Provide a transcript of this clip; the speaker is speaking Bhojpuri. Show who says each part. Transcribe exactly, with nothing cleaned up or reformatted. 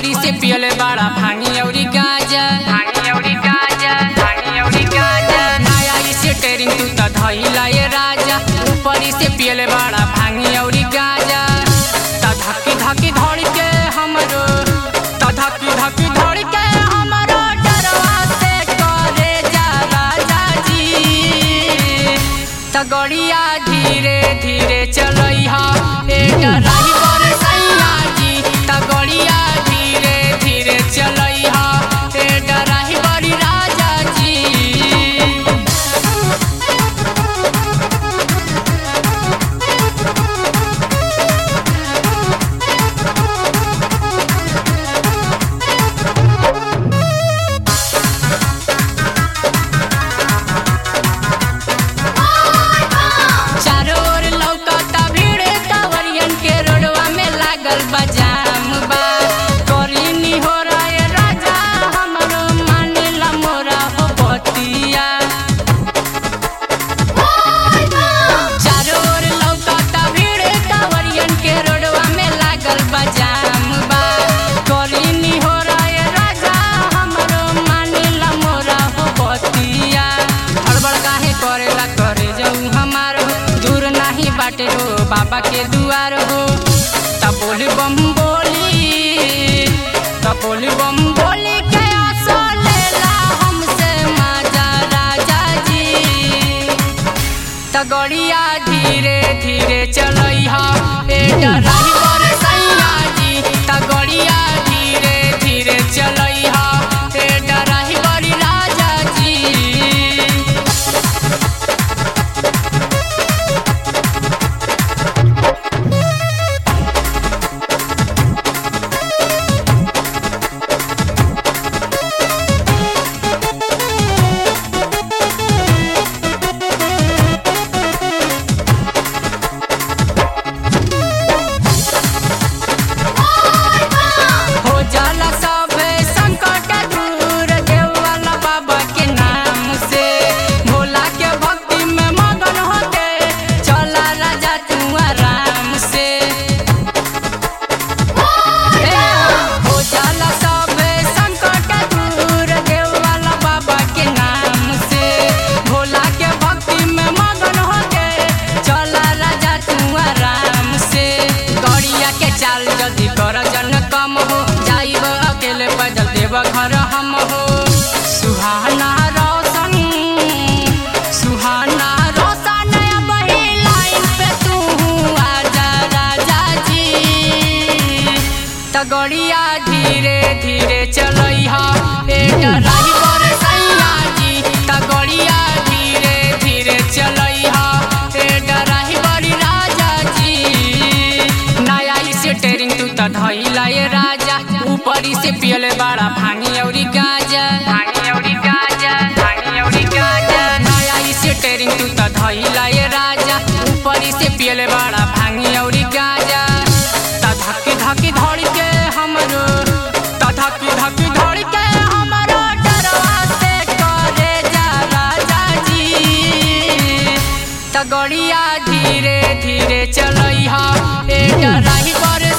Speaker 1: ऊपरी से पियले बड़ा भांगी औरी गाजा भांगी औरी गाजा भांगी औरी गाजा नया इसे टेरिंग तू त धइला ये राजा ऊपरी से पियले बड़ा भांगी औरी गाजा त धक्की धक्की धड़ के हमरो त धक्की धक्की धड़ के हमरो डरवा से करे जा राजा जी त गड़िया धीरे धीरे चलइहा ए डराही पर सैया जी त गड़िया धीरे धीरे चलइहा ए डराही बड़ी राजा जी। चारों ओर लौकता भीड़ कांवरियन के रोडवा में लागल बा जाम बा करीनी हो रहे राजा हमरो मानेला मोरा हो बतिया चारों ओर लौकता भीड़ कांवरियन के रोडवा में लागल बा जाम बा करीनी हो रहे राजा हमरो मानेला मोरा हो बतिया हड़बड़ काहे करेला करे जाऊं हमार हो दूर नाही बाटे हो बाबा के दुआर हो तब बोली बम बोली तब बोली बम बोली के आसो लेला हमसे माजा राजा जी त गड़िया धीरे धीरे चलइहा ए डराही पर सैया जी त गड़िया धीरे धीरे चलइहा ए डराही बड़ी राजा जी। हो जाला सबे संकट दूर देवाला बाबा के नाम से भोला के भक्ति में मगन होके चला राजा तू आराम से ए, हो जाला सबे संकट दूर देवाला बाबा के नाम से भोला के भक्ति में मगन होके चला राजा तू आराम से गड़िया के चाल जल्दी कर जन कम हो जाइब अकेले पैदल देव घर हम हो सुहाना रोशन सुहाना रोशन बही लाइन पे तू आजा राजा जी त गड़िया धीरे धीरे चलइहा ए डराही पर सैया जी त गड़िया धीरे धीरे चलइहा ए डराही बड़ी राजा जी नया इसे टेरिंग तू त धइला ये राजा ऊपरी से पियले बड़ा भांगी औरी गाजा भांगी औरी गाजा भांगी औरी गाजा नया इसे टेरिंग तू त धइला ये राजा ऊपरी से पियले बड़ा भांगी औरी गाजा त धक्की धक्की धड़ के हमरो त धक्की धक्की धड़ के हमरो डरवा से करे जा राजा जी त गड़िया धीरे धीरे चलइहा ए डराही पर